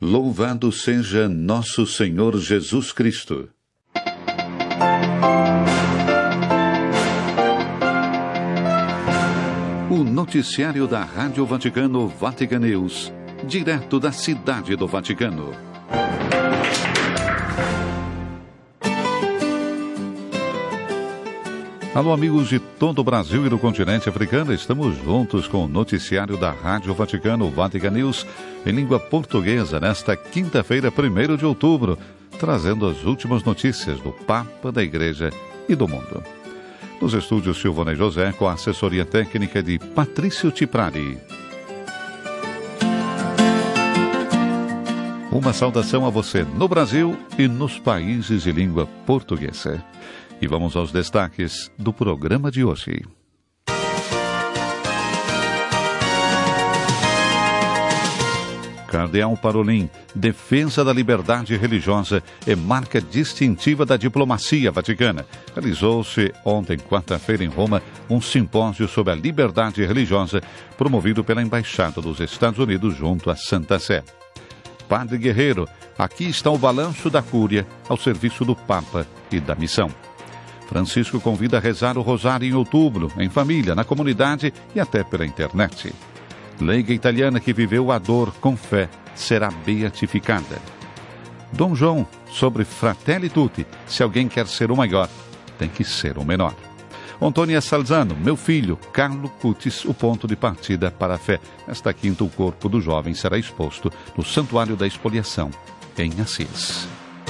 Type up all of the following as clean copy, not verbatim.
Louvado seja nosso Senhor Jesus Cristo. O noticiário da Rádio Vaticano Vatican News, direto da Cidade do Vaticano. Alô, amigos de todo o Brasil e do continente africano, estamos juntos com o noticiário da Rádio Vaticano Vatican News em língua portuguesa nesta quinta-feira, 1º de outubro, trazendo as últimas notícias do Papa, da Igreja e do mundo. Nos estúdios Silvana e José, com a assessoria técnica de Patrício Tiprari. Uma saudação a você no Brasil e nos países de língua portuguesa. E vamos aos destaques do programa de hoje. Cardeal Parolin, defesa da liberdade religiosa é marca distintiva da diplomacia vaticana. Realizou-se ontem, quarta-feira, em Roma, um simpósio sobre a liberdade religiosa promovido pela Embaixada dos Estados Unidos junto à Santa Sé. Padre Guerreiro, aqui está o balanço da Cúria ao serviço do Papa e da missão. Francisco convida a rezar o rosário em outubro, em família, na comunidade e até pela internet. Leiga italiana que viveu a dor com fé será beatificada. Dom João, sobre Fratelli Tutti, se alguém quer ser o maior, tem que ser o menor. Antônia Salzano, meu filho, Carlo Cutis, o ponto de partida para a fé. Nesta quinta, o corpo do jovem será exposto no Santuário da Expoliação, em Assis.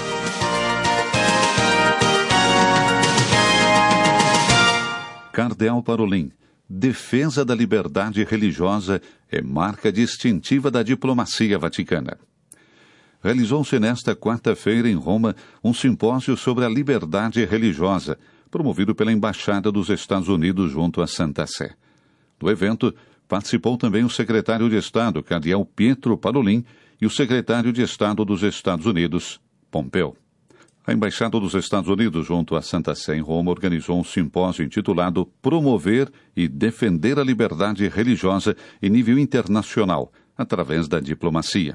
Cardeal Parolin, defesa da liberdade religiosa é marca distintiva da diplomacia vaticana. Realizou-se nesta quarta-feira em Roma um simpósio sobre a liberdade religiosa, promovido pela Embaixada dos Estados Unidos junto à Santa Sé. No evento, participou também o secretário de Estado, Cardeal Pietro Parolin, e o secretário de Estado dos Estados Unidos, Pompeu. A Embaixada dos Estados Unidos, junto à Santa Sé em Roma, organizou um simpósio intitulado Promover e Defender a Liberdade Religiosa em Nível Internacional, através da diplomacia.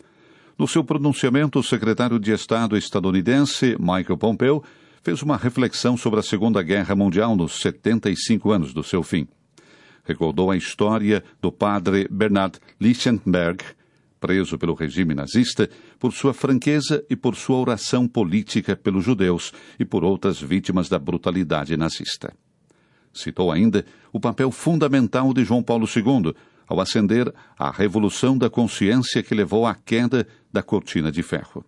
No seu pronunciamento, o secretário de Estado estadunidense, Michael Pompeo, fez uma reflexão sobre a Segunda Guerra Mundial nos 75 anos do seu fim. Recordou a história do padre Bernhard Lichtenberg, preso pelo regime nazista, por sua franqueza e por sua oração política pelos judeus e por outras vítimas da brutalidade nazista. Citou ainda o papel fundamental de João Paulo II ao acender a revolução da consciência que levou à queda da cortina de ferro.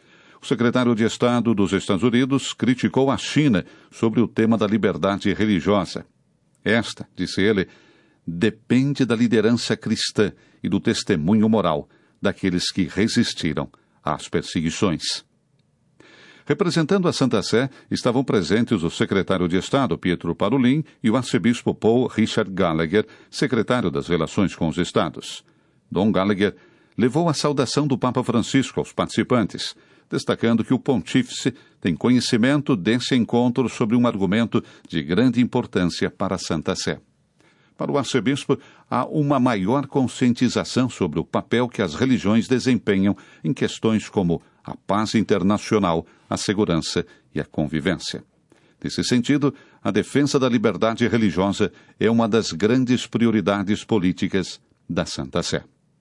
O secretário de Estado dos Estados Unidos criticou a China sobre o tema da liberdade religiosa. Esta, disse ele, depende da liderança cristã e do testemunho moral daqueles que resistiram às perseguições. Representando a Santa Sé, estavam presentes o secretário de Estado, Pietro Parolin, e o arcebispo Paul Richard Gallagher, secretário das Relações com os Estados. Dom Gallagher levou a saudação do Papa Francisco aos participantes, destacando que o pontífice tem conhecimento desse encontro sobre um argumento de grande importância para a Santa Sé. Para o arcebispo, há uma maior conscientização sobre o papel que as religiões desempenham em questões como a paz internacional, a segurança e a convivência. Nesse sentido, a defesa da liberdade religiosa é uma das grandes prioridades políticas da Santa Sé.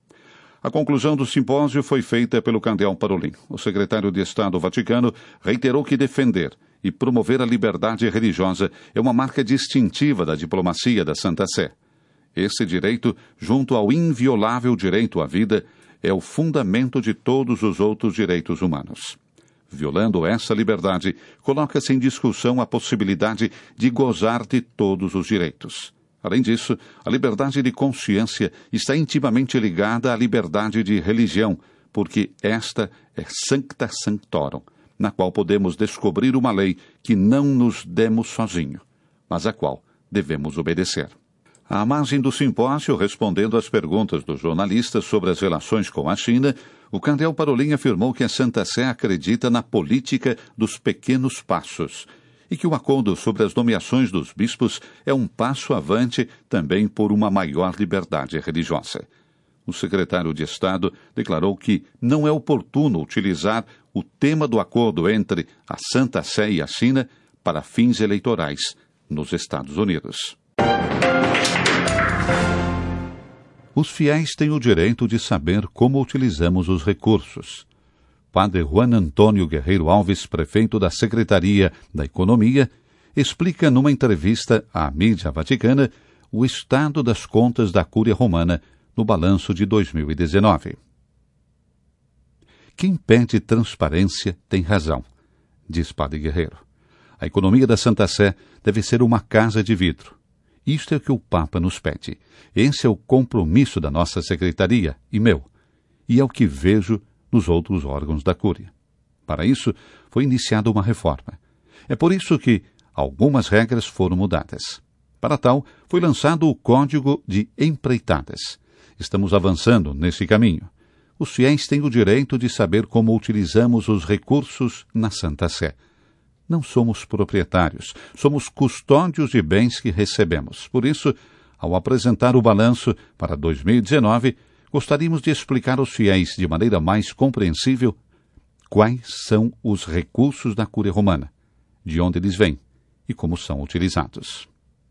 A conclusão do simpósio foi feita pelo Cardeal Parolin. O secretário de Estado Vaticano reiterou que defender e promover a liberdade religiosa é uma marca distintiva da diplomacia da Santa Sé. Esse direito, junto ao inviolável direito à vida, é o fundamento de todos os outros direitos humanos. Violando essa liberdade, coloca-se em discussão a possibilidade de gozar de todos os direitos. Além disso, a liberdade de consciência está intimamente ligada à liberdade de religião, porque esta é sancta sanctorum, na qual podemos descobrir uma lei que não nos demos sozinho, mas a qual devemos obedecer. À margem do simpósio, respondendo às perguntas dos jornalistas sobre as relações com a China, o Cardeal Parolin afirmou que a Santa Sé acredita na política dos pequenos passos e que o acordo sobre as nomeações dos bispos é um passo avante também por uma maior liberdade religiosa. o secretário de Estado declarou que não é oportuno utilizar o tema do acordo entre a Santa Sé e a China para fins eleitorais nos Estados Unidos. Os fiéis têm o direito de saber como utilizamos os recursos. Padre Juan Antônio Guerreiro Alves, prefeito da Secretaria da Economia, explica numa entrevista à mídia vaticana o estado das contas da Cúria Romana no balanço de 2019. Quem pede transparência tem razão, diz Padre Guerreiro. A economia da Santa Sé deve ser uma casa de vidro. Isto é o que o Papa nos pede. Esse é o compromisso da nossa secretaria e meu. E é o que vejo nos outros órgãos da Cúria. Para isso, foi iniciada uma reforma. É por isso que algumas regras foram mudadas. Para tal, foi lançado o Código de Empreitadas. Estamos avançando nesse caminho. Os fiéis têm o direito de saber como utilizamos os recursos na Santa Sé. Não somos proprietários, somos custódios de bens que recebemos. Por isso, ao apresentar o balanço para 2019, gostaríamos de explicar aos fiéis de maneira mais compreensível quais são os recursos da Cúria Romana, de onde eles vêm e como são utilizados.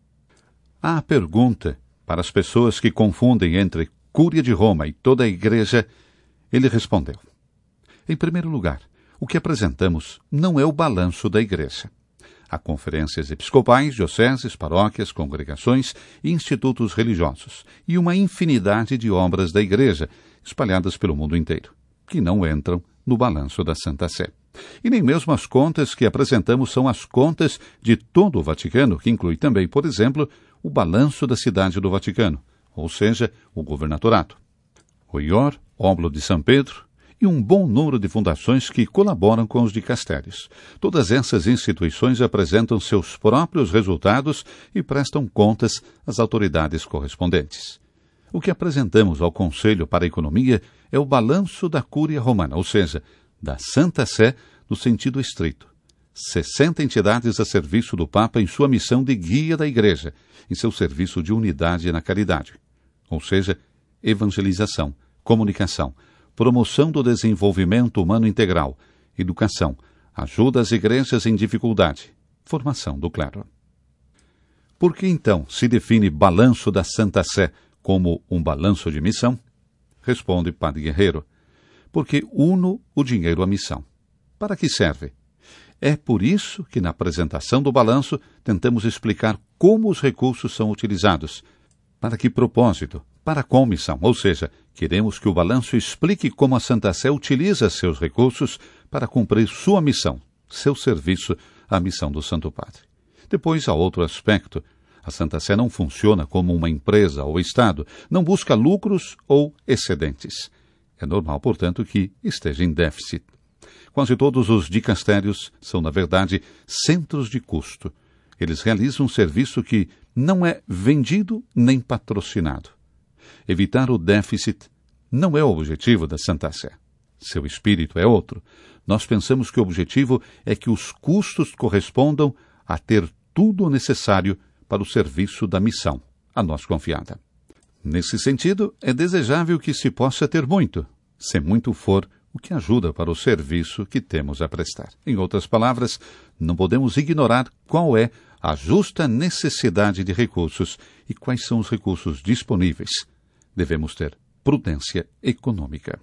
A pergunta para as pessoas que confundem entre Cúria de Roma e toda a Igreja, ele respondeu: em primeiro lugar, o que apresentamos não é o balanço da Igreja. Há conferências episcopais, dioceses, paróquias, congregações e institutos religiosos, e uma infinidade de obras da Igreja, espalhadas pelo mundo inteiro, que não entram no balanço da Santa Sé. E nem mesmo as contas que apresentamos são as contas de todo o Vaticano, que inclui também, por exemplo, o balanço da Cidade do Vaticano, ou seja, o governatorato, o IOR, Óbolo de São Pedro, e um bom número de fundações que colaboram com os dicastérios. Todas essas instituições apresentam seus próprios resultados e prestam contas às autoridades correspondentes. O que apresentamos ao Conselho para a Economia é o balanço da Cúria Romana, ou seja, da Santa Sé no sentido estrito. 60 entidades a serviço do Papa em sua missão de guia da Igreja, em seu serviço de unidade na caridade, ou seja, evangelização, comunicação, promoção do desenvolvimento humano integral, educação, ajuda às igrejas em dificuldade, formação do clero. Por que, então, se define balanço da Santa Sé como um balanço de missão? Responde Padre Guerreiro: porque uno o dinheiro à missão. Para que serve? É por isso que na apresentação do balanço tentamos explicar como os recursos são utilizados, para que propósito, para qual missão, ou seja, queremos que o balanço explique como a Santa Sé utiliza seus recursos para cumprir sua missão, seu serviço à missão do Santo Padre. Depois há outro aspecto. A Santa Sé não funciona como uma empresa ou Estado, não busca lucros ou excedentes. É normal, portanto, que esteja em déficit. Quase todos os dicastérios são, na verdade, centros de custo. Eles realizam um serviço que não é vendido nem patrocinado. Evitar o déficit não é o objetivo da Santa Sé. Seu espírito é outro. Nós pensamos que o objetivo é que os custos correspondam a ter tudo o necessário para o serviço da missão, a nós confiada. Nesse sentido, é desejável que se possa ter muito, se muito for o que ajuda para o serviço que temos a prestar. Em outras palavras, não podemos ignorar qual é a justa necessidade de recursos e quais são os recursos disponíveis. Devemos ter prudência econômica.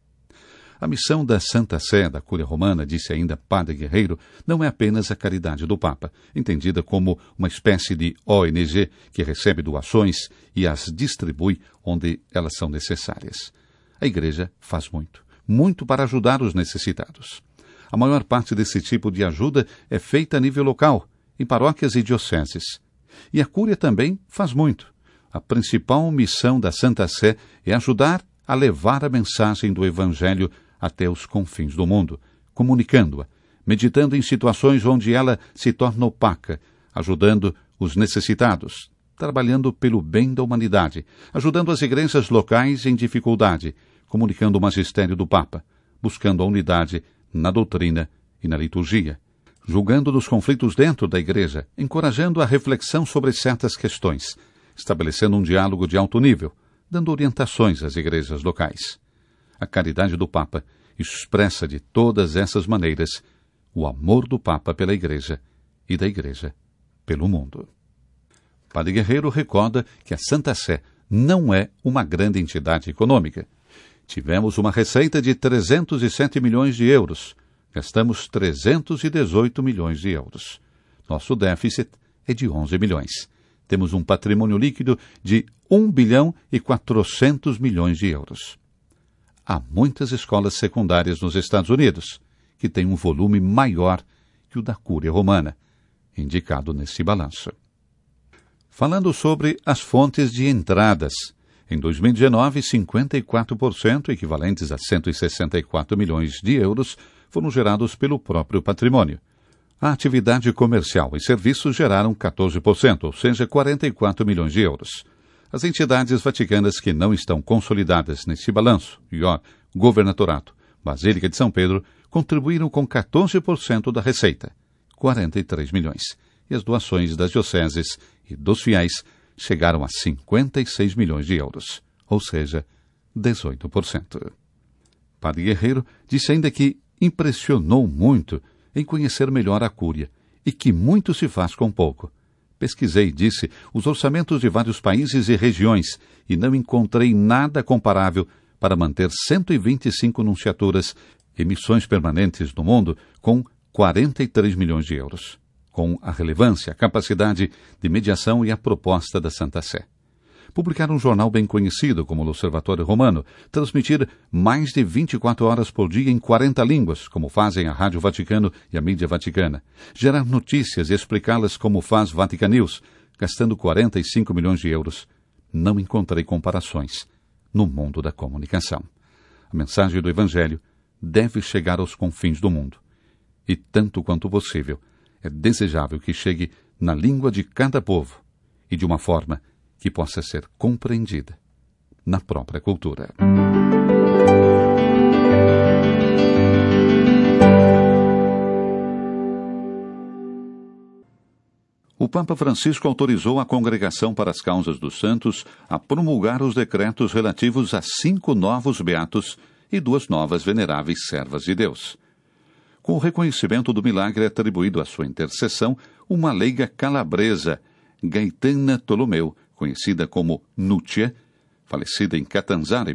A missão da Santa Sé, da Cúria Romana, disse ainda Padre Guerreiro, não é apenas a caridade do Papa, entendida como uma espécie de ONG que recebe doações e as distribui onde elas são necessárias. A Igreja faz muito para ajudar os necessitados. A maior parte desse tipo de ajuda é feita a nível local, em paróquias e dioceses. E a Cúria também faz muito. A principal missão da Santa Sé é ajudar a levar a mensagem do Evangelho até os confins do mundo, comunicando-a, meditando em situações onde ela se torna opaca, ajudando os necessitados, trabalhando pelo bem da humanidade, ajudando as igrejas locais em dificuldade, comunicando o magistério do Papa, buscando a unidade na doutrina e na liturgia, julgando dos conflitos dentro da Igreja, encorajando a reflexão sobre certas questões, estabelecendo um diálogo de alto nível, dando orientações às igrejas locais. A caridade do Papa expressa de todas essas maneiras o amor do Papa pela Igreja e da Igreja pelo mundo. Padre Guerreiro recorda que a Santa Sé não é uma grande entidade econômica. Tivemos uma receita de 307 milhões de euros. Gastamos 318 milhões de euros. Nosso déficit é de 11 milhões. Temos um patrimônio líquido de 1 bilhão e 400 milhões de euros. Há muitas escolas secundárias nos Estados Unidos que têm um volume maior que o da Cúria Romana, indicado nesse balanço. Falando sobre as fontes de entradas, em 2019, 54%, equivalentes a 164 milhões de euros, foram gerados pelo próprio patrimônio. A atividade comercial e serviços geraram 14%, ou seja, 44 milhões de euros. As entidades vaticanas que não estão consolidadas nesse balanço, IOR, Governatorato, Basílica de São Pedro, contribuíram com 14% da receita, 43 milhões, e as doações das dioceses e dos fiéis chegaram a 56 milhões de euros, ou seja, 18%. Padre Guerreiro disse ainda que impressionou muito em conhecer melhor a Cúria e que muito se faz com pouco. Pesquisei, disse, os orçamentos de vários países e regiões e não encontrei nada comparável para manter 125 nunciaturas e missões permanentes no mundo com 43 milhões de euros, com a relevância, a capacidade de mediação e a proposta da Santa Sé. Publicar um jornal bem conhecido como o Observatório Romano, transmitir mais de 24 horas por dia em 40 línguas, como fazem a Rádio Vaticano e a mídia vaticana, gerar notícias e explicá-las como faz Vatican News, gastando 45 milhões de euros. Não encontrei comparações no mundo da comunicação. A mensagem do Evangelho deve chegar aos confins do mundo. E tanto quanto possível, é desejável que chegue na língua de cada povo e de uma forma que possa ser compreendida na própria cultura. O Papa Francisco autorizou a Congregação para as Causas dos Santos a promulgar os decretos relativos a 5 novos beatos e 2 novas veneráveis servas de Deus. Com o reconhecimento do milagre atribuído à sua intercessão, uma leiga calabresa, Gaetana Tolomeu, conhecida como Núcia, falecida em Catanzaro em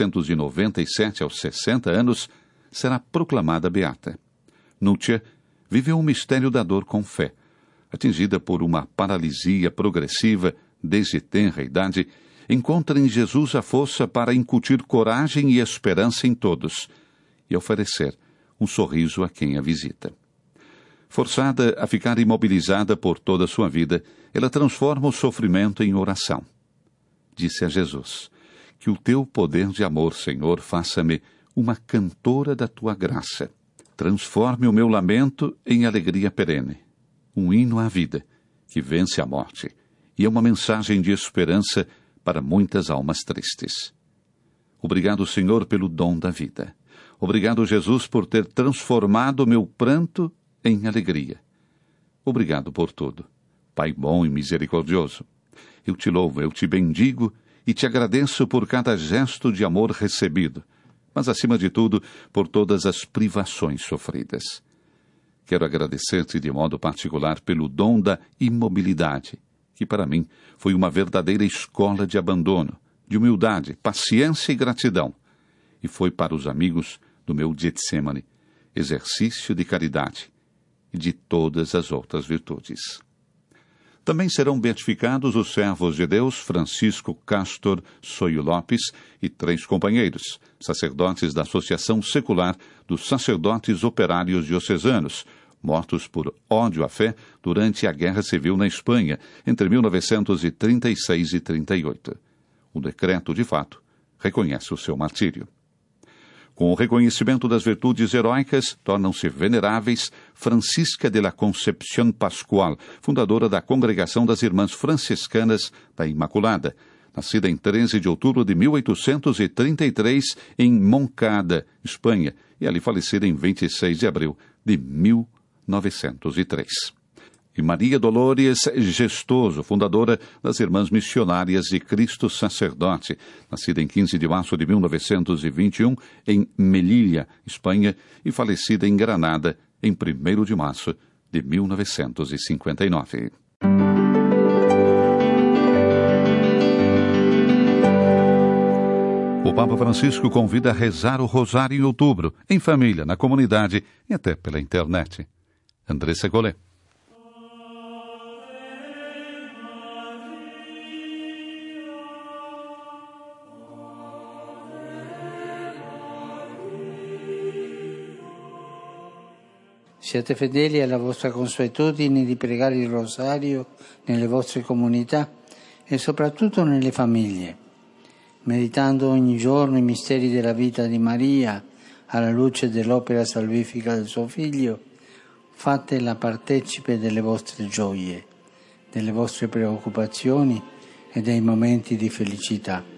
1997 aos 60 anos, será proclamada beata. Núcia viveu um mistério da dor com fé. Atingida por uma paralisia progressiva desde tenra idade, encontra em Jesus a força para incutir coragem e esperança em todos e oferecer um sorriso a quem a visita. Forçada a ficar imobilizada por toda a sua vida, ela transforma o sofrimento em oração. Disse a Jesus: que o teu poder de amor, Senhor, faça-me uma cantora da tua graça. Transforme o meu lamento em alegria perene. Um hino à vida, que vence a morte, e é uma mensagem de esperança para muitas almas tristes. Obrigado, Senhor, pelo dom da vida. Obrigado, Jesus, por ter transformado o meu pranto em alegria. Obrigado por tudo, Pai bom e misericordioso. Eu te louvo, eu te bendigo e te agradeço por cada gesto de amor recebido, mas, acima de tudo, por todas as privações sofridas. Quero agradecer-te de modo particular pelo dom da imobilidade, que para mim foi uma verdadeira escola de abandono, de humildade, paciência e gratidão, e foi para os amigos do meu Getsemane, exercício de caridade e de todas as outras virtudes. Também serão beatificados os servos de Deus Francisco Castor Soio Lopes e 3 companheiros, sacerdotes da Associação Secular dos Sacerdotes Operários Diocesanos, mortos por ódio à fé durante a Guerra Civil na Espanha, entre 1936 e 38. O decreto, de fato, reconhece o seu martírio. Com o reconhecimento das virtudes heróicas, tornam-se veneráveis Francisca de la Concepción Pascual, fundadora da Congregação das Irmãs Franciscanas da Imaculada, nascida em 13 de outubro de 1833 em Moncada, Espanha, e ali falecida em 26 de abril de 1903. e Maria Dolores Gestoso, fundadora das Irmãs Missionárias de Cristo Sacerdote, nascida em 15 de março de 1921 em Melilla, Espanha, e falecida em Granada em 1º de março de 1959. O Papa Francisco convida a rezar o rosário em outubro, em família, na comunidade e até pela internet. Andressa Golé. Siate fedeli alla vostra consuetudine di pregare il rosario nelle vostre comunità e soprattutto nelle famiglie, meditando ogni giorno i misteri della vita di Maria alla luce dell'opera salvifica del suo Figlio. Fatela partecipe delle vostre gioie, delle vostre preoccupazioni e dei momenti di felicità.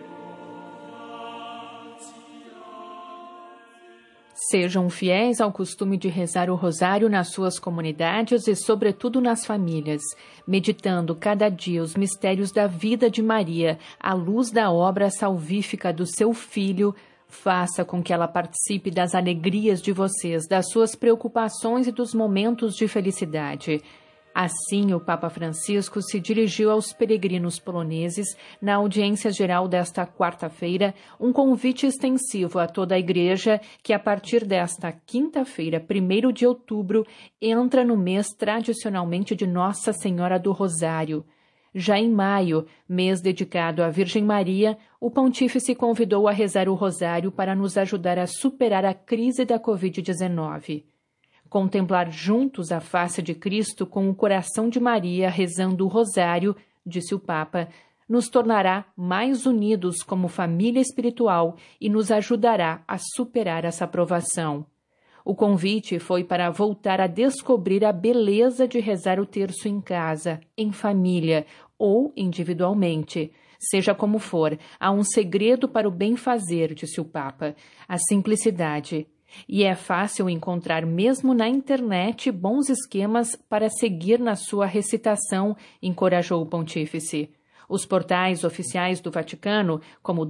Sejam fiéis ao costume de rezar o rosário nas suas comunidades e, sobretudo, nas famílias, meditando cada dia os mistérios da vida de Maria, à luz da obra salvífica do seu Filho. Faça com que ela participe das alegrias de vocês, das suas preocupações e dos momentos de felicidade. Assim, o Papa Francisco se dirigiu aos peregrinos poloneses na audiência geral desta quarta-feira, um convite extensivo a toda a Igreja que, a partir desta quinta-feira, 1º de outubro, entra no mês tradicionalmente de Nossa Senhora do Rosário. Já em maio, mês dedicado à Virgem Maria, o Pontífice convidou a rezar o Rosário para nos ajudar a superar a crise da Covid-19. Contemplar juntos a face de Cristo com o coração de Maria rezando o rosário, disse o Papa, nos tornará mais unidos como família espiritual e nos ajudará a superar essa provação. O convite foi para voltar a descobrir a beleza de rezar o terço em casa, em família ou individualmente. Seja como for, há um segredo para o bem-fazer, disse o Papa, a simplicidade. E é fácil encontrar mesmo na internet bons esquemas para seguir na sua recitação, encorajou o Pontífice. Os portais oficiais do Vaticano, como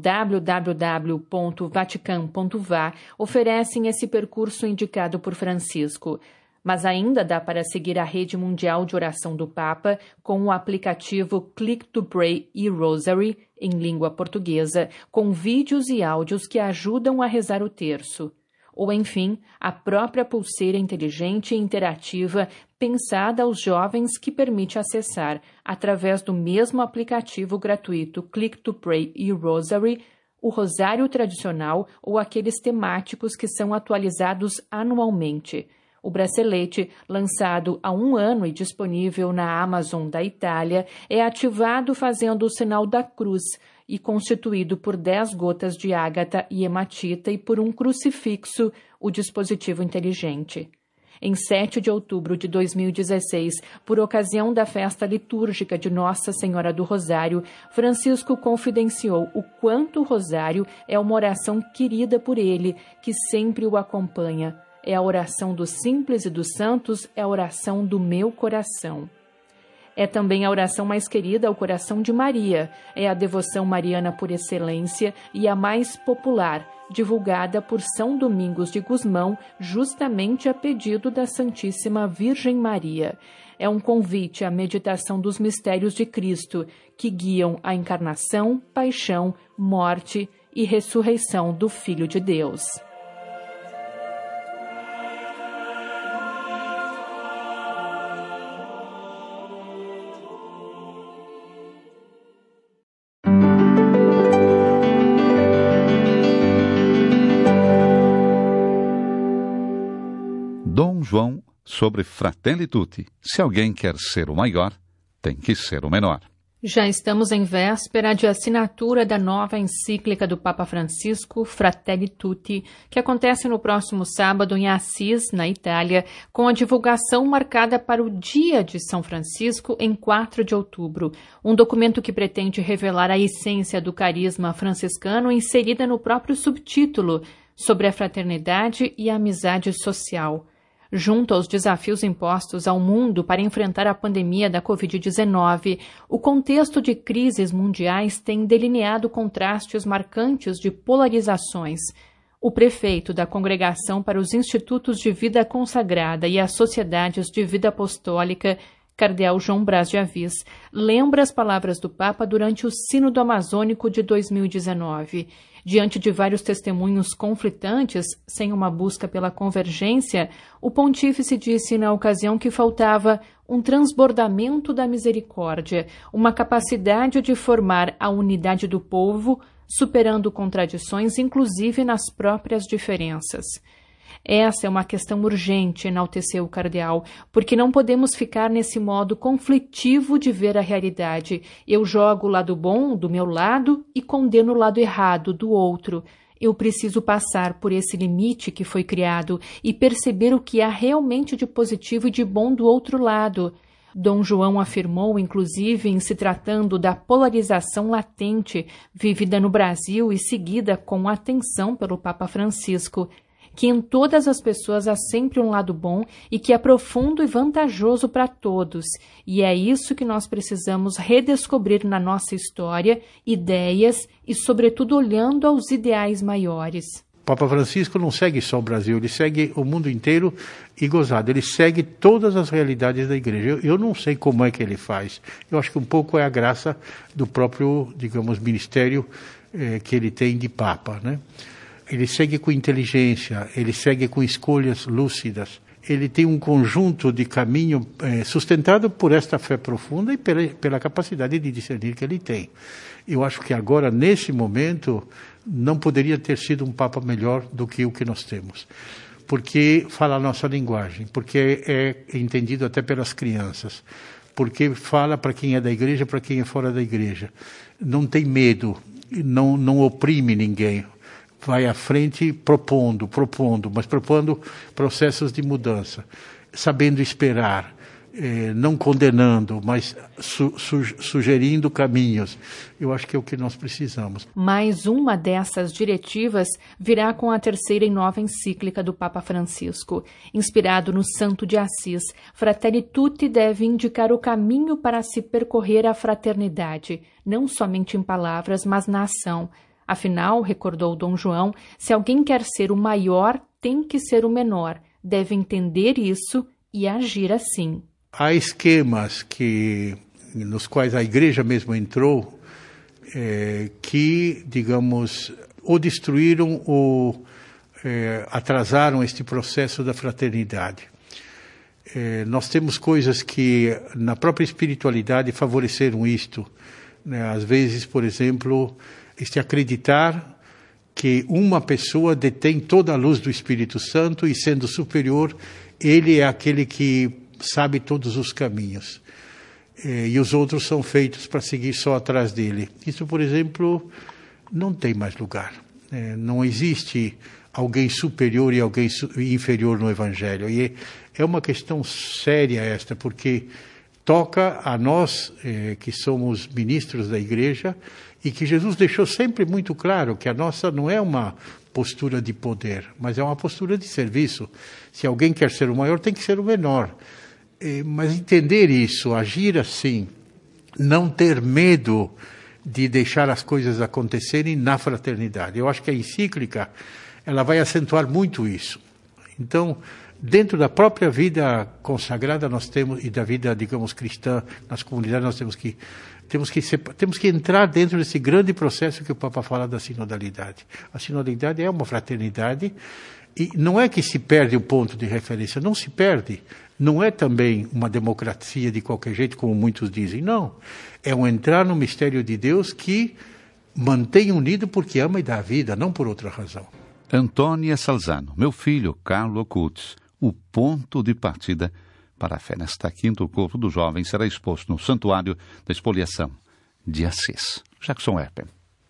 www.vatican.va, oferecem esse percurso indicado por Francisco. Mas ainda dá para seguir a rede mundial de oração do Papa com o aplicativo Click to Pray e Rosary, em língua portuguesa, com vídeos e áudios que ajudam a rezar o terço. Ou, enfim, a própria pulseira inteligente e interativa pensada aos jovens que permite acessar, através do mesmo aplicativo gratuito Click to Pray e Rosary, o rosário tradicional ou aqueles temáticos que são atualizados anualmente. O bracelete, lançado há 1 ano e disponível na Amazon da Itália, é ativado fazendo o sinal da cruz e constituído por 10 gotas de ágata e hematita e por um crucifixo, o dispositivo inteligente. Em 7 de outubro de 2016, por ocasião da festa litúrgica de Nossa Senhora do Rosário, Francisco confidenciou o quanto o rosário é uma oração querida por ele, que sempre o acompanha. É a oração dos simples e dos santos, é a oração do meu coração. É também a oração mais querida ao coração de Maria, é a devoção mariana por excelência e a mais popular, divulgada por São Domingos de Gusmão, justamente a pedido da Santíssima Virgem Maria. É um convite à meditação dos mistérios de Cristo, que guiam a encarnação, paixão, morte e ressurreição do Filho de Deus. Dom João sobre Fratelli Tutti. Se alguém quer ser o maior, tem que ser o menor. Já estamos em véspera de assinatura da nova encíclica do Papa Francisco, Fratelli Tutti, que acontece no próximo sábado em Assis, na Itália, com a divulgação marcada para o Dia de São Francisco, em 4 de outubro. Um documento que pretende revelar a essência do carisma franciscano inserida no próprio subtítulo, sobre a fraternidade e a amizade social. Junto aos desafios impostos ao mundo para enfrentar a pandemia da Covid-19, o contexto de crises mundiais tem delineado contrastes marcantes de polarizações. O prefeito da Congregação para os Institutos de Vida Consagrada e as Sociedades de Vida Apostólica, Cardeal João Braz de Avis, lembra as palavras do Papa durante o Sínodo Amazônico de 2019. Diante de vários testemunhos conflitantes, sem uma busca pela convergência, o pontífice disse na ocasião que faltava um transbordamento da misericórdia, uma capacidade de formar a unidade do povo, superando contradições, inclusive nas próprias diferenças. Essa é uma questão urgente, enalteceu o cardeal, porque não podemos ficar nesse modo conflitivo de ver a realidade. Eu jogo o lado bom do meu lado e condeno o lado errado do outro. Eu preciso passar por esse limite que foi criado e perceber o que há realmente de positivo e de bom do outro lado. Dom João afirmou, inclusive, em se tratando da polarização latente vivida no Brasil e seguida com atenção pelo Papa Francisco, que em todas as pessoas há sempre um lado bom e que é profundo e vantajoso para todos. E é isso que nós precisamos redescobrir na nossa história, ideias e, sobretudo, olhando aos ideais maiores. O Papa Francisco não segue só o Brasil, ele segue o mundo inteiro e gozado. Ele segue todas as realidades da igreja. Eu não sei como é que ele faz. Eu acho que um pouco é a graça do próprio, digamos, ministério que ele tem de Papa, né? Ele segue com inteligência, ele segue com escolhas lúcidas. Ele tem um conjunto de caminho sustentado por esta fé profunda e pela capacidade de discernir que ele tem. Eu acho que agora, nesse momento, não poderia ter sido um Papa melhor do que o que nós temos. Porque fala a nossa linguagem, porque é entendido até pelas crianças, porque fala para quem é da igreja, para quem é fora da igreja. Não tem medo, não oprime ninguém. Vai à frente propondo, mas propondo processos de mudança, sabendo esperar, não condenando, mas sugerindo caminhos. Eu acho que é o que nós precisamos. Mais uma dessas diretivas virá com a terceira e nova encíclica do Papa Francisco. Inspirado no Santo de Assis, Fratelli Tutti deve indicar o caminho para se percorrer a fraternidade, não somente em palavras, mas na ação. Afinal, recordou Dom João, se alguém quer ser o maior, tem que ser o menor. Deve entender isso e agir assim. Há esquemas nos quais a igreja mesmo entrou, que, digamos, ou destruíram ou atrasaram este processo da fraternidade. Nós temos coisas que, na própria espiritualidade, favoreceram isto, né? Às vezes, por exemplo, acreditar que uma pessoa detém toda a luz do Espírito Santo e, sendo superior, ele é aquele que sabe todos os caminhos. E os outros são feitos para seguir só atrás dele. Isso, por exemplo, não tem mais lugar. Não existe alguém superior e alguém inferior no Evangelho. E é uma questão séria esta, porque toca a nós, que somos ministros da igreja, e que Jesus deixou sempre muito claro que a nossa não é uma postura de poder, mas é uma postura de serviço. Se alguém quer ser o maior, tem que ser o menor. Mas entender isso, agir assim, não ter medo de deixar as coisas acontecerem na fraternidade. Eu acho que a encíclica ela vai acentuar muito isso. Então, dentro da própria vida consagrada nós temos, e da vida, digamos, cristã, nas comunidades nós temos que entrar dentro desse grande processo que o Papa fala da sinodalidade. A sinodalidade é uma fraternidade e não é que se perde o ponto de referência, não se perde. Não é também uma democracia de qualquer jeito, como muitos dizem, não. É um entrar no mistério de Deus que mantém unido porque ama e dá vida, não por outra razão. Antônia Salzano, meu filho, Carlo Acutis, o ponto de partida para a fé. Nesta quinta, o corpo do jovem será exposto no Santuário da Expoliação de Assis. Jackson Erpen.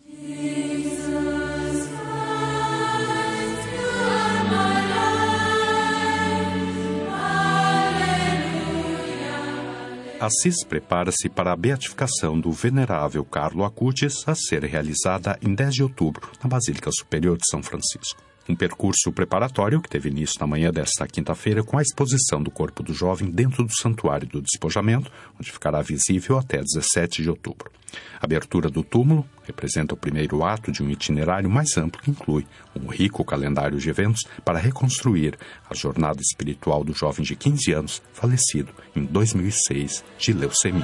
Assis prepara-se para a beatificação do venerável Carlo Acutis a ser realizada em 10 de outubro, na Basílica Superior de São Francisco. Um percurso preparatório que teve início na manhã desta quinta-feira com a exposição do corpo do jovem dentro do Santuário do Despojamento, onde ficará visível até 17 de outubro. A abertura do túmulo representa o primeiro ato de um itinerário mais amplo que inclui um rico calendário de eventos para reconstruir a jornada espiritual do jovem de 15 anos, falecido em 2006 de leucemia.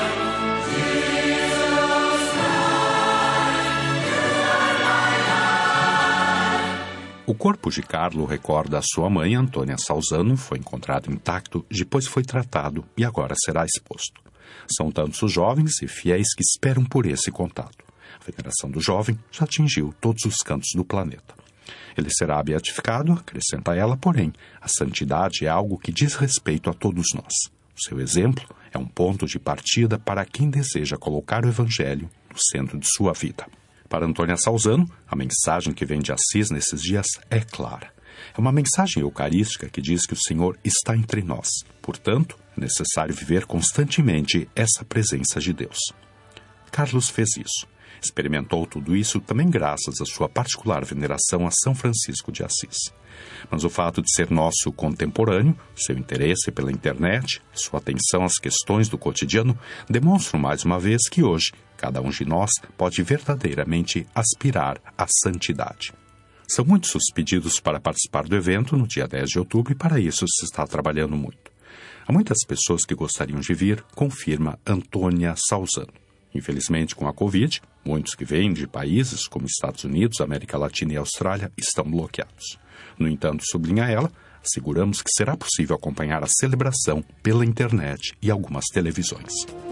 O corpo de Carlo recorda a sua mãe, Antônia Salzano, foi encontrado intacto, depois foi tratado e agora será exposto. São tantos os jovens e fiéis que esperam por esse contato. A veneração do jovem já atingiu todos os cantos do planeta. Ele será beatificado, acrescenta ela, porém, a santidade é algo que diz respeito a todos nós. O seu exemplo é um ponto de partida para quem deseja colocar o Evangelho no centro de sua vida. Para Antônia Salzano, a mensagem que vem de Assis nesses dias é clara. É uma mensagem eucarística que diz que o Senhor está entre nós. Portanto, é necessário viver constantemente essa presença de Deus. Carlos fez isso. Experimentou tudo isso também graças à sua particular veneração a São Francisco de Assis. Mas o fato de ser nosso contemporâneo, seu interesse pela internet, sua atenção às questões do cotidiano, demonstram mais uma vez que hoje, cada um de nós pode verdadeiramente aspirar à santidade. São muitos os pedidos para participar do evento no dia 10 de outubro e para isso se está trabalhando muito. Há muitas pessoas que gostariam de vir, confirma Antônia Salzano. Infelizmente, com a Covid, muitos que vêm de países como Estados Unidos, América Latina e Austrália estão bloqueados. No entanto, sublinha ela, asseguramos que será possível acompanhar a celebração pela internet e algumas televisões.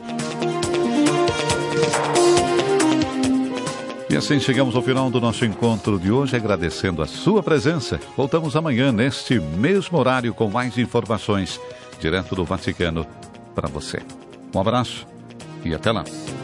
E assim chegamos ao final do nosso encontro de hoje, agradecendo a sua presença. Voltamos amanhã, neste mesmo horário, com mais informações, direto do Vaticano, para você. Um abraço e até lá.